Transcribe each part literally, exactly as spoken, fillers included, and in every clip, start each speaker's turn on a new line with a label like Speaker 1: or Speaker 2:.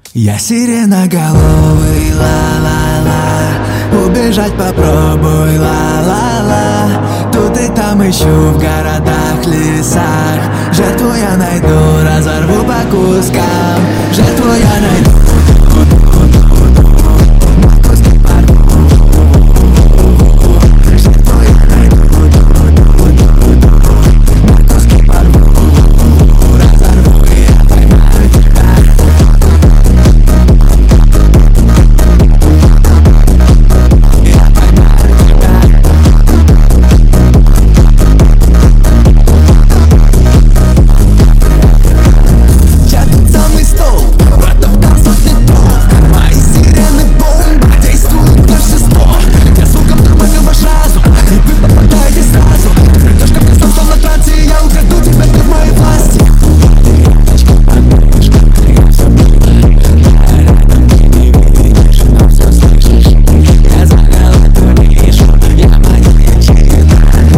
Speaker 1: Я сиреноголовый, ла-ла-ла. Убежать попробуй, ла-ла-ла. Тут и там ищу в городах, лесах. Жертву я найду, разорву по кускам. Жертву я найду.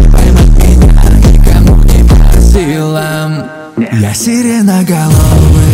Speaker 1: Я сиреноголовый.